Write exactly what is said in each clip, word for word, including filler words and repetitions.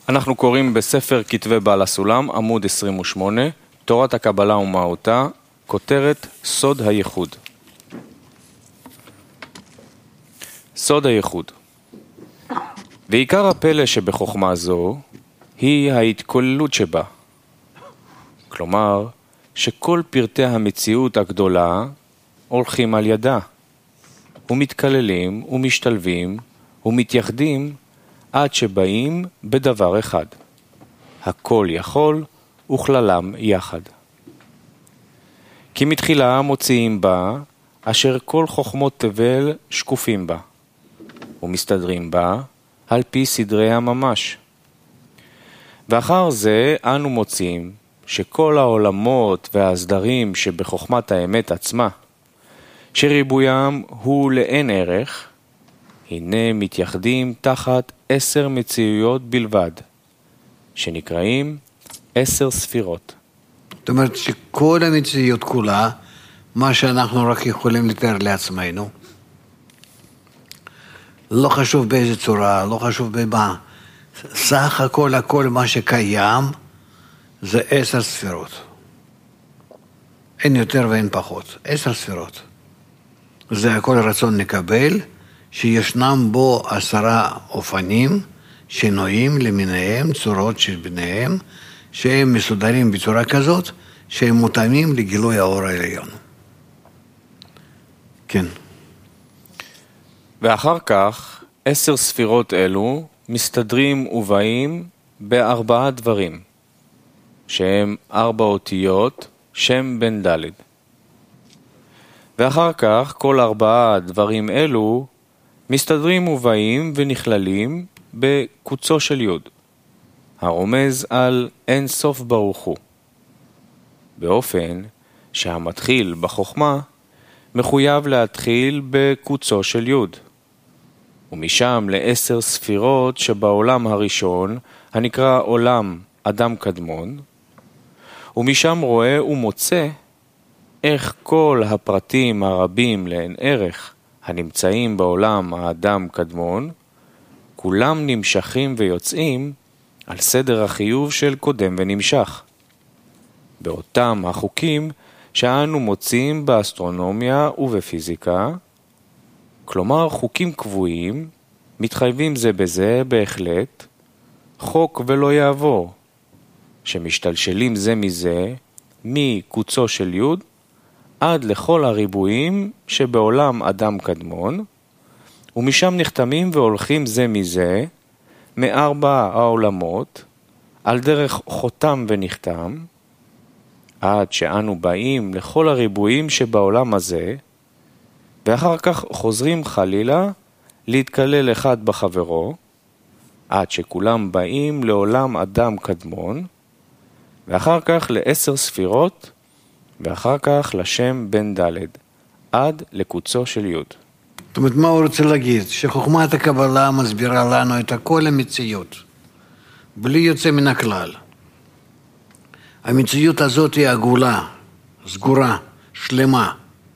אנחנו קוראים בספר כתבי בעל הסולם, עמוד עשרים ושמונה, תורת הקבלה ומהותה, כותרת סוד הייחוד. סוד הייחוד. ועיקר הפלא שבחוכמה זו היא ההתכוללות שבה. כלומר, שכל פרטי המציאות הגדולה הולכים על ידה, ומתכללים ומשתלבים ומתייחדים עד שבאים בדבר אחד. הכל יכול וכללם יחד. כי מתחילה מוציאים בה אשר כל חוכמות תבל שקופים בה, ומסתדרים בה על פי סדרי הממש. ואחר זה אנו מוצאים שכל העולמות והסדרים שבחוכמת האמת עצמה, שריבוים הוא לאין ערך, הנה מתייחדים תחת עשר מציאויות בלבד, שנקראים עשר ספירות. זאת אומרת שכל המציאות כולה, מה שאנחנו רק יכולים לתאר לעצמנו, לא חשוב באיזה צורה, לא חשוב במה, סך הכל הכל מה שקיים זה עשר ספירות. אין יותר ואין פחות, עשר ספירות. זה הכל רצון לקבל, שישנם בו עשרה אופנים, שינויים למיניהם, צורות של ביניהם, שהם מסודרים בצורה כזאת, שהם מותאמים לגילוי האור העליון. כן. ואחר כך, עשר ספירות אלו מסתדרים ובאים בארבעה דברים, שהם ארבע אותיות, שם בן דלת. ואחר כך, כל ארבעה דברים אלו מסתדרים ובאים ונכללים בקוצו של יוד, הרומז על אין סוף ברוך הוא, באופן שהמתחיל בחוכמה מחויב להתחיל בקוצו של יוד, ומשם לעשר ספירות שבעולם הראשון, הנקרא עולם אדם קדמון, ומשם רואה ומוצא איך כל הפרטים הרבים לאין ערך הנמצאים בעולם האדם קדמון, כולם נמשכים ויוצאים על סדר החיוב של קודם ונמשך, באותם החוקים שאנו מוצאים באסטרונומיה ובפיזיקה, כלומר חוקים קבועים, מתחייבים זה בזה בהחלט, חוק ולא יעבור, שמשתלשלים זה מזה, מקוצו של יוד, עד לכל הריבועים שבעולם אדם קדמון, ומשם נחתמים והולכים זה מזה, מארבע העולמות, על דרך חותם ונחתם, עד שאנו באים לכל הריבועים שבעולם הזה, ואחר כך חוזרים חלילה להתקלל אחד בחברו, עד שכולם באים לעולם אדם קדמון, ואחר כך לעשר ספירות, ואחר כך לשם בן דלת, עד לקוצו של יוד. זאת אומרת, מה הוא רוצה להגיד? שחוכמת הקבלה מסבירה לנו את כל המציאות, בלי יוצא מן הכלל. המציאות הזאת היא עגולה, סגורה, שלמה,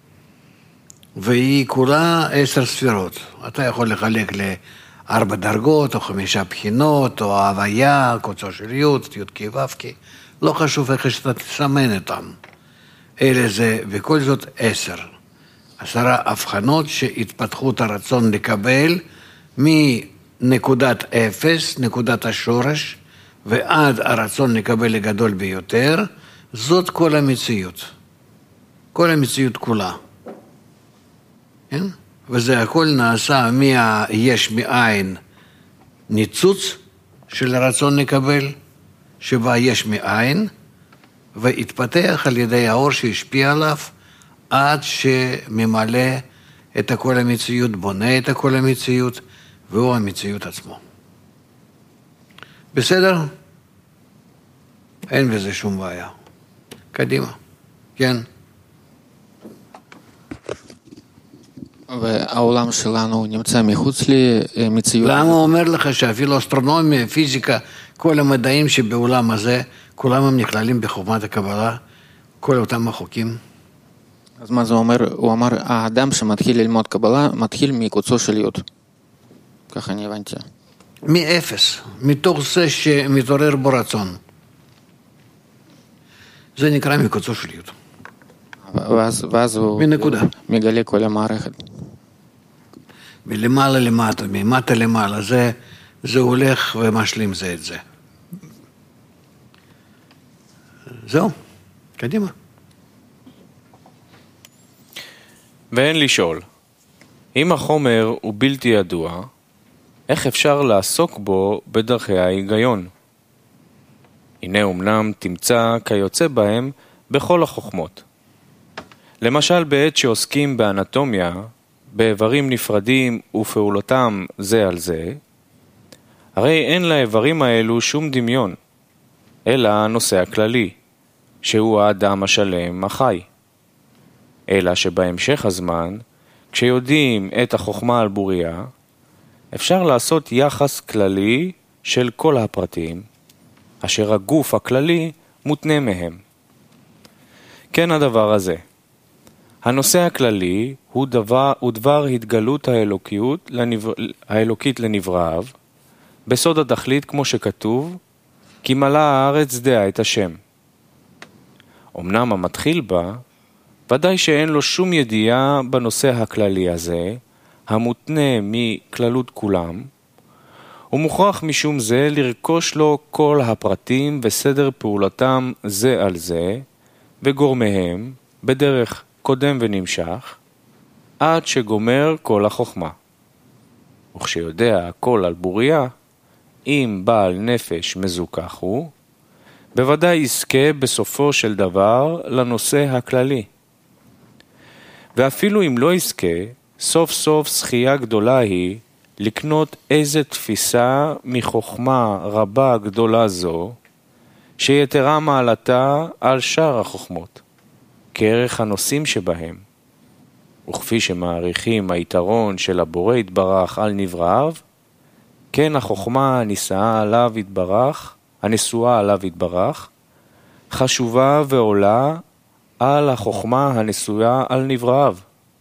והיא כולה עשר ספירות. אתה יכול לחלק לארבע דרגות, או חמישה בחינות, או הוויה, קוצו של יוד, יוד כי וו כי, לא חשוב איך שאתה תסמן אותם. אלה זה, וכל זאת עשר. עשרה הבחנות שהתפתחות הרצון לקבל מנקודת אפס, נקודת השורש, ועד הרצון לקבל לגדול ביותר, זאת כל המציאות. כל המציאות כולה. כן? וזה הכל נעשה מהיש מאין ניצוץ של הרצון לקבל, שבה יש מאין, והתפתח על ידי האור שהשפיע עליו, עד שממלא את כל המציאות, בונה את כל המציאות, והוא המציאות עצמו. בסדר? אין בזה שום בעיה. קדימה. כן. והעולם שלנו נמצא מחוץ למציאות. למה הוא אומר לך שאפילו אסטרונומיה, פיזיקה, כל המדעים שבעולם הזה, כולם הם נכללים בחוכמת הקבלה, כל אותם החוקים? אז מה זה אומר? הוא אמר, האדם שמתחיל ללמוד קבלה, מתחיל מקוצו של יוד. ככה אני הבנתי. מאפס, מתוך זה שמתעורר בו רצון. זה נקרא מקוצו שליות. ואז, ואז הוא מנקודה. מגלה כל המערכת. מלמעלה למטה, ממטה למעלה, זה, זה הולך ומשלים זה את זה. זהו, קדימה. ואין לשאול, אם החומר הוא בלתי ידוע, איך אפשר לעסוק בו בדרכי ההיגיון? הנה אמנם תמצא כיוצא בהם בכל החוכמות. למשל בעת שעוסקים באנטומיה, באיברים נפרדים ופעולותם זה על זה, הרי אין לאיברים האלו שום דמיון, אלא הנושא הכללי, שהוא האדם השלם החי. אלא שבהמשך הזמן, כשיודעים את החוכמה על בוריה, אפשר לעשות יחס כללי של כל הפרטים, אשר הגוף הכללי מותנה מהם. כן הדבר הזה. הנושא הכללי הוא דבר, הוא דבר התגלות האלוקיות, לנבר, האלוקית לנבראיו, בסוד התכלית כמו שכתוב, כי מלאה הארץ דעה את השם. אמנם המתחיל בה, ודאי שאין לו שום ידיעה בנושא הכללי הזה, המותנה מכללות כולם, הוא מוכרח משום זה לרכוש לו כל הפרטים וסדר פעולתם זה על זה, וגורמיהם בדרך קודם ונמשך, עד שגומר כל החוכמה. וכשיודע הכל על בוריה, אם בעל נפש מזוכח הוא, בוודאי יזכה בסופו של דבר לנושא הכללי. ואפילו אם לא יזכה, סוף סוף זכייה גדולה היא לקנות איזה תפיסה מחוכמה רבה גדולה זו, שיתרה מעלתה על שאר החוכמות, כערך הנושאים שבהם. וכפי שמעריכים היתרון של הבורא יתברך על נבראיו, כן החוכמה הנישאה עליו יתברך, הנשואה עליו יתברך, חשובה ועולה על החוכמה הנשואה על נבראיו.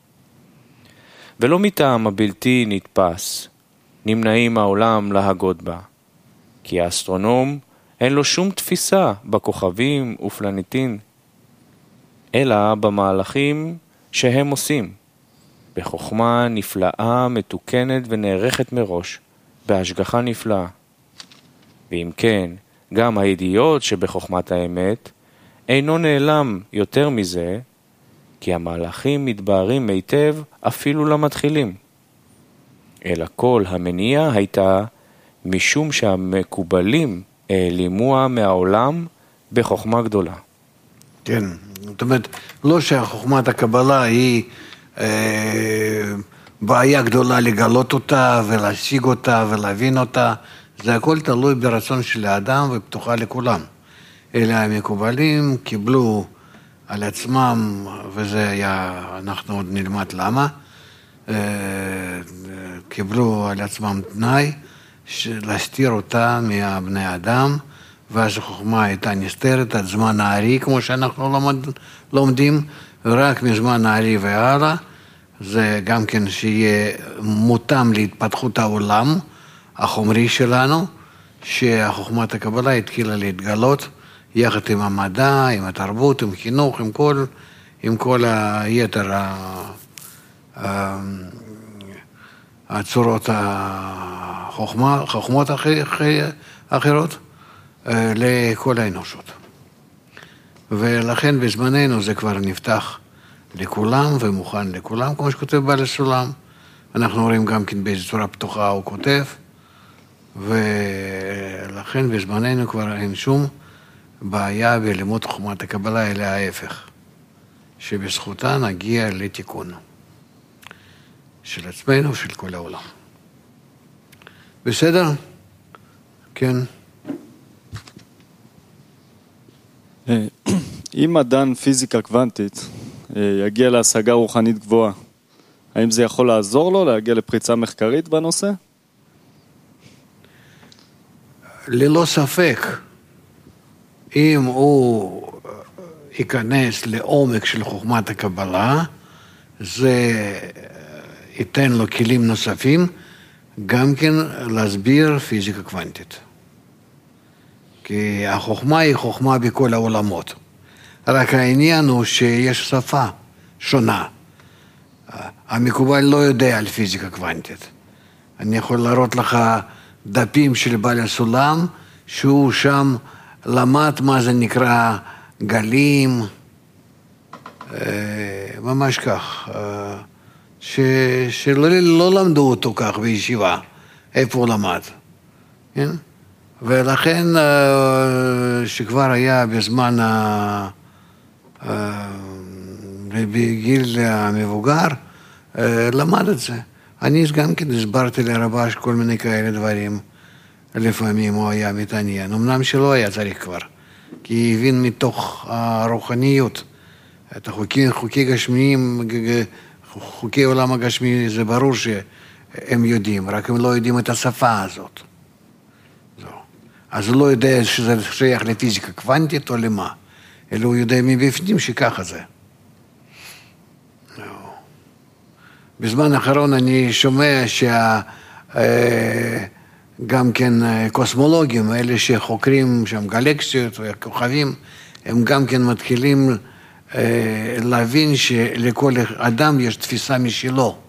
ולא מטעם הבלתי נתפס, נמנעים העולם להגות בה, כי האסטרונום אין לו שום תפיסה בכוכבים ופלנטין, אלא במהלכים שהם עושים, בחוכמה נפלאה, מתוקנת ונערכת מראש, בהשגחה נפלאה. ואם כן, גם הידיעות שבחוכמת האמת, אינו נעלם יותר מזה, כי המהלכים מתבהרים היטב אפילו למתחילים. אלא כל המניעה הייתה משום שהמקובלים העלימוה מהעולם בחוכמה גדולה. כן, זאת אומרת, לא שהחוכמת הקבלה היא אה, בעיה גדולה לגלות אותה ולהשיג אותה ולהבין אותה, זה הכל תלוי ברצון של האדם ופתוחה לכולם. אלה המקובלים קיבלו על עצמם, וזה היה, אנחנו עוד נלמד למה, קיבלו על עצמם תנאי להסתיר אותה מהבני אדם, ואז החוכמה הייתה נסתרת עד זמן הארי, כמו שאנחנו לומד, לומדים, רק מזמן הארי והלאה, זה גם כן שיהיה מותאם להתפתחות העולם החומרי שלנו, שהחוכמת הקבלה התחילה להתגלות, יחד עם המדע, עם התרבות, עם חינוך, עם כל, עם כל היתר הצורות החוכמה, חוכמות אחרות לכל האנושות. ולכן בזמננו זה כבר נפתח לכולם ומוכן לכולם, כמו שכותב בעל הסולם. אנחנו רואים גם כן באיזו צורה פתוחה הוא כותב, ולכן בזמננו כבר אין שום בעיה בלימוד חוכמת הקבלה, אלא ההפך, שבזכותה נגיע לתיקון של עצמנו ושל כל העולם. בסדר? כן. אם מדען פיזיקה קוונטית יגיע להשגה רוחנית גבוהה, האם זה יכול לעזור לו להגיע לפריצה מחקרית בנושא? ללא ספק. אם הוא ייכנס לעומק של חוכמת הקבלה, זה ייתן לו כלים נוספים גם כן להסביר פיזיקה קוונטית. כי החוכמה היא חוכמה בכל העולמות. רק העניין הוא שיש שפה שונה. המקובל לא יודע על פיזיקה קוונטית. אני יכול להראות לך דפים של בעל הסולם, שהוא שם למד מה זה נקרא גלים, ממש כך, ש, שלא לא למדו אותו כך בישיבה, איפה הוא למד. כן? ולכן שכבר היה בזמן, בגיל המבוגר, למד את זה. אני גם כן הסברתי לרבש כל מיני כאלה דברים, לפעמים הוא היה מתעניין, אמנם שלא היה צריך כבר, כי הבין מתוך הרוחניות, את החוקים, חוקי גשמיים, חוקי עולם הגשמי, זה ברור שהם יודעים, רק הם לא יודעים את השפה הזאת. אז הוא לא יודע שזה שייך לפיזיקה קוונטית או למה, אלא הוא יודע מבפנים שככה זה. בזמן האחרון אני שומע שגם כן קוסמולוגים, אלה שחוקרים שם גלקסיות וכוכבים, הם גם כן מתחילים להבין שלכל אדם יש תפיסה משלו.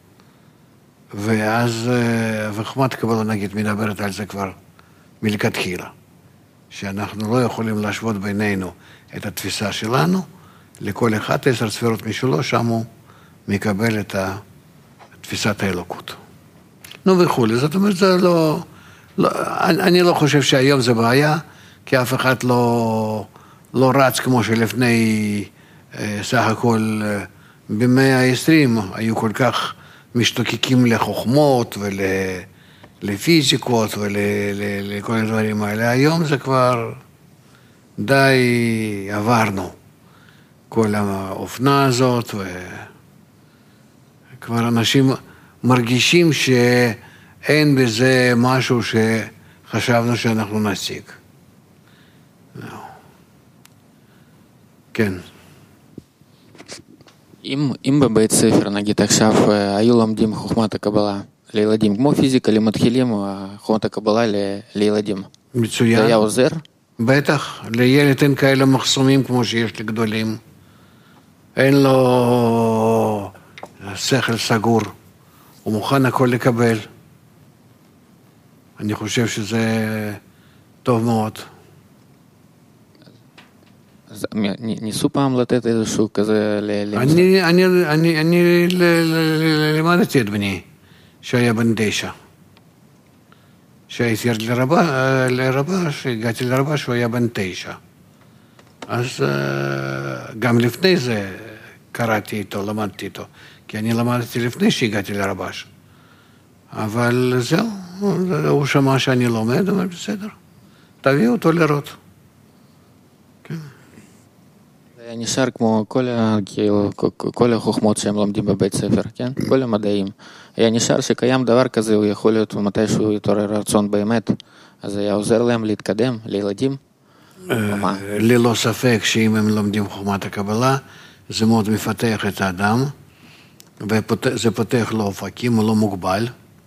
ואז וחוכמת קבלה נגיד מדברת על זה כבר מלכתחילה, שאנחנו לא יכולים להשוות בינינו את התפיסה שלנו, לכל אחד עשר ספירות משלו, שם הוא מקבל את תפיסת האלוקות. נו וכו'. זאת אומרת, זה לא, לא, אני לא חושב שהיום זה בעיה, כי אף אחד לא, לא רץ כמו שלפני סך הכל במאה העשרים היו כל כך משתוקקים לחוכמות ולפיזיקות ולכל הדברים האלה. היום זה כבר די עברנו כל האופנה הזאת, וכבר אנשים מרגישים שאין בזה משהו שחשבנו שאנחנו נשיג. כן. אם, אם בבית ספר, נגיד עכשיו, היו לומדים חוכמת הקבלה לילדים, כמו פיזיקה למתחילים, חוכמת הקבלה ל, לילדים. מצוין. זה היה עוזר? בטח, לילד אין כאלה מחסומים כמו שיש לגדולים. אין לו שכל סגור, הוא מוכן הכל לקבל. אני חושב שזה טוב מאוד. אז ניסו פעם לתת איזשהו כזה... אני, אני, אני, אני למדתי את בני, שהיה בן תשע. שהייתי לרבה, לרבה, שהגעתי לרבה, שהוא היה בן תשע. אז גם לפני זה קראתי איתו, למדתי איתו, כי אני למדתי לפני שהגעתי לרבש. אבל זהו, הוא שמע שאני לומד, אבל בסדר, תביא אותו לראות. כן. זה נשאר כמו כל, כאילו, כל החוכמות שהם לומדים בבית ספר, כן? כל המדעים. היה נשאר שקיים דבר כזה, הוא יכול להיות מתישהו יתעורר רצון באמת, אז היה עוזר להם להתקדם, לילדים. ללא ספק שאם הם לומדים חוכמת הקבלה, זה מאוד מפתח את האדם, וזה פותח לו אופקים, הוא לא מוגבל.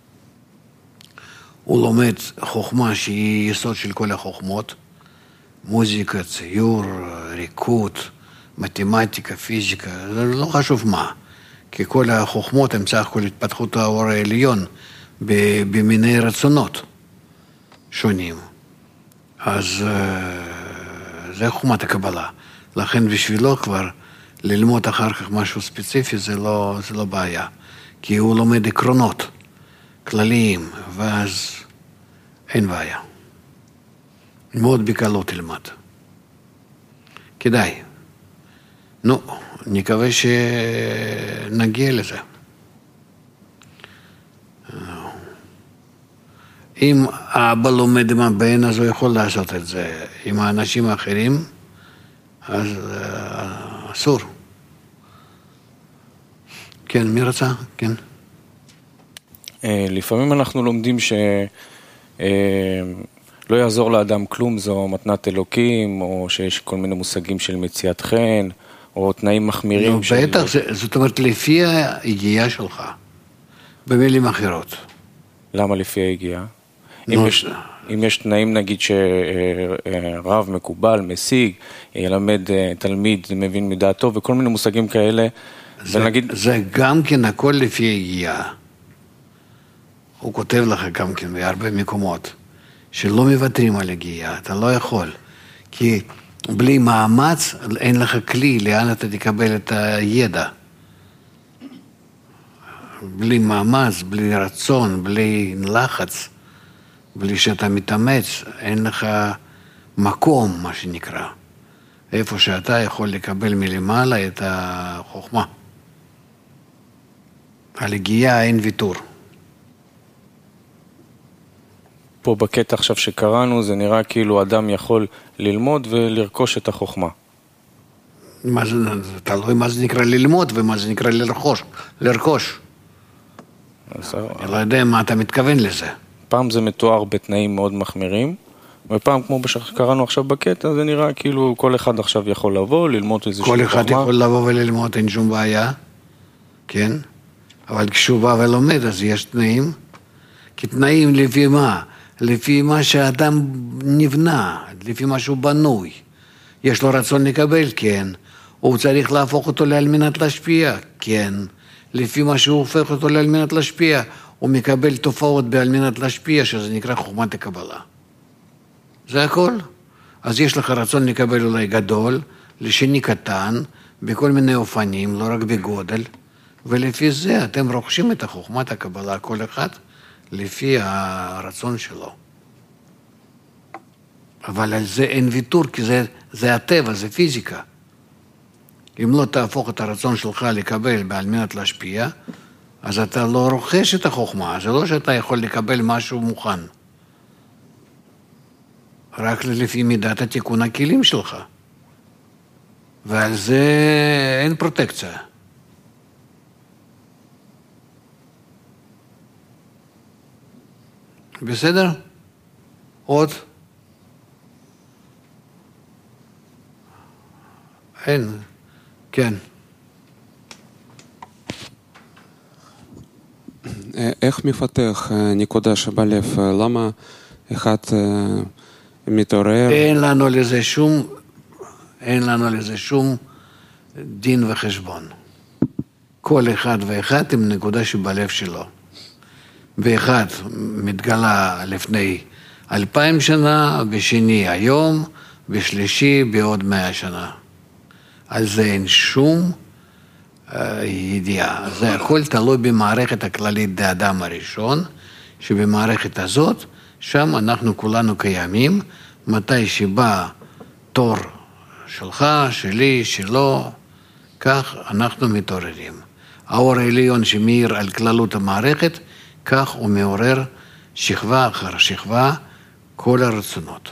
הוא לומד חוכמה שהיא יסוד של כל החוכמות, מוזיקה, ציור, ריקוד, מתמטיקה, פיזיקה, זה לא חשוב מה, כי כל החוכמות הם סך הכל התפתחות האור העליון במיני רצונות שונים. אז זה חוכמת הקבלה. לכן בשבילו כבר ללמוד אחר כך משהו ספציפי זה לא, זה לא בעיה, כי הוא לומד עקרונות כלליים, ואז אין בעיה. מאוד בקלות תלמד. כדאי. נו, נקווה שנגיע לזה. אם האבא לומד עם הבן, אז הוא יכול לעשות את זה. עם האנשים האחרים, אז אסור. כן, מי רצה? כן. לפעמים אנחנו לומדים שלא יעזור לאדם כלום, זו מתנת אלוקים, או שיש כל מיני מושגים של מציאת חן, או תנאים מחמירים. בטח, זאת אומרת, לפי הידיעה שלך, במילים אחרות. למה לפי היגיעה? אם יש, אם יש תנאים, נגיד שרב מקובל, משיג, ילמד תלמיד, מבין מדעתו, וכל מיני מושגים כאלה, זה, ונגיד... זה גם כן הכל לפי היגיעה. הוא כותב לך גם כן בהרבה מקומות, שלא מוותרים על היגיעה, אתה לא יכול. כי בלי מאמץ אין לך כלי, לאן אתה תקבל את הידע. בלי מאמץ, בלי רצון, בלי לחץ, בלי שאתה מתאמץ, אין לך מקום, מה שנקרא. איפה שאתה יכול לקבל מלמעלה את החוכמה. על הגיעה אין ויתור. פה בקטע עכשיו שקראנו, זה נראה כאילו אדם יכול ללמוד ולרכוש את החוכמה. מה זה, תלוי מה זה נקרא ללמוד ומה זה נקרא לרכוש. לרכוש. אני לא יודע מה אתה מתכוון לזה. פעם זה מתואר בתנאים מאוד מחמירים, ופעם כמו שקראנו עכשיו בקטע, זה נראה כאילו כל אחד עכשיו יכול לבוא, ללמוד איזושהי חוכמה. כל אחד יכול לבוא וללמוד, אין שום בעיה, כן? אבל כשהוא בא ולומד, אז יש תנאים. כי תנאים לפי מה? לפי מה שהאדם נבנה, לפי מה שהוא בנוי. יש לו רצון לקבל, כן. הוא צריך להפוך אותו על מנת להשפיע, כן. לפי מה שהוא הופך אותו על מנת להשפיע, הוא מקבל תופעות על מנת להשפיע, שזה נקרא חוכמת הקבלה. זה הכל. אז יש לך רצון לקבל אולי גדול, לשני קטן, בכל מיני אופנים, לא רק בגודל, ולפי זה אתם רוכשים את החוכמת הקבלה, כל אחד, לפי הרצון שלו. אבל על זה אין ויתור, כי זה, זה הטבע, זה פיזיקה. אם לא תהפוך את הרצון שלך לקבל על מנת להשפיע, אז אתה לא רוכש את החוכמה, זה לא שאתה יכול לקבל משהו מוכן. רק לפי מידת התיקון הכלים שלך. ועל זה אין פרוטקציה. בסדר? עוד? אין. כן. איך מפתח נקודה שבלב? למה אחד מתעורר? אין לנו לזה שום, אין לנו לזה שום דין וחשבון. כל אחד ואחד עם נקודה שבלב שלו. באחד מתגלה לפני אלפיים שנה, בשני היום, בשלישי בעוד מאה שנה. על זה אין שום uh, ידיעה. זה הכל תלוי במערכת הכללית דאדם הראשון, שבמערכת הזאת, שם אנחנו כולנו קיימים, מתי שבא תור שלך, שלי, שלו, כך אנחנו מתעוררים. האור העליון שמאיר על כללות המערכת, כך הוא מעורר שכבה אחר שכבה כל הרצונות.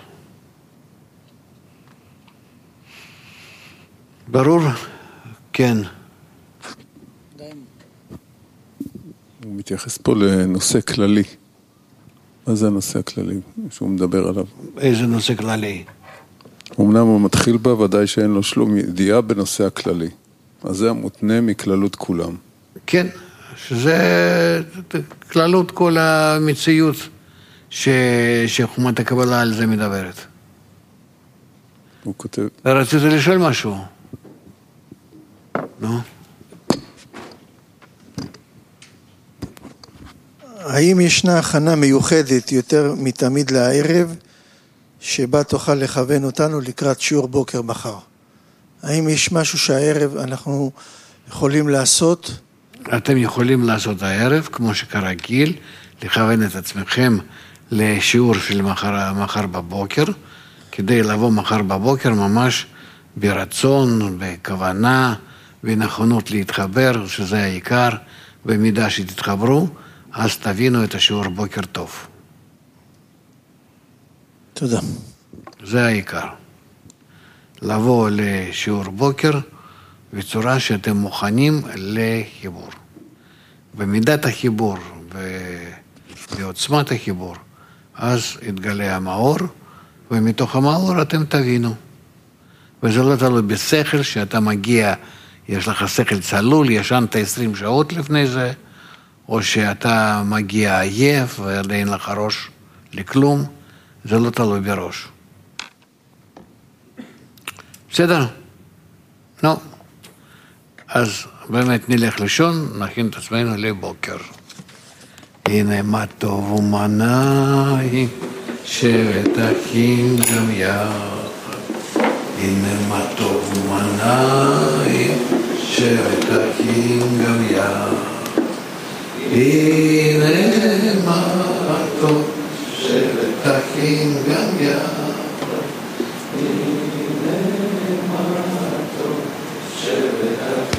ברור? כן. הוא מתייחס פה לנושא כללי. מה זה הנושא הכללי שהוא מדבר עליו? איזה נושא כללי? אמנם הוא מתחיל בה, ודאי שאין לו שלום ידיעה בנושא הכללי. אז זה המותנה מכללות כולם. כן, שזה כללות כל המציאות ש... שחומת הקבלה על זה מדברת. הוא כותב... רצית לשאול משהו? נו? האם ישנה הכנה מיוחדת יותר מתמיד לערב, שבה תוכל לכוון אותנו לקראת שיעור בוקר מחר? האם יש משהו שהערב אנחנו יכולים לעשות? אתם יכולים לעשות הערב, כמו שכרגיל, לכוון את עצמכם לשיעור של מחר, מחר בבוקר, כדי לבוא מחר בבוקר ממש ברצון, בכוונה, בנכונות להתחבר, שזה העיקר, במידה שתתחברו, אז תבינו את השיעור בוקר טוב. תודה. זה העיקר. לבוא לשיעור בוקר בצורה שאתם מוכנים לחיבור. במידת החיבור ובעוצמת החיבור, אז יתגלה המאור, ומתוך המאור אתם תבינו. וזה לא תלוי בשכל שאתה מגיע, יש לך שכל צלול, ישנת עשרים שעות לפני זה, או שאתה מגיע עייף ואין לך ראש לכלום, זה לא תלוי בראש. בסדר? נו. אז באמת נלך לישון, נכין את עצמנו לבוקר. הנה מה טוב ומה נעים, שבת אחים גם יחד. הנה מה טוב ומה נעים, שבת אחים גם יחד. הנה מה טוב, שבת אחים גם יחד. הנה מה טוב, שבת אחים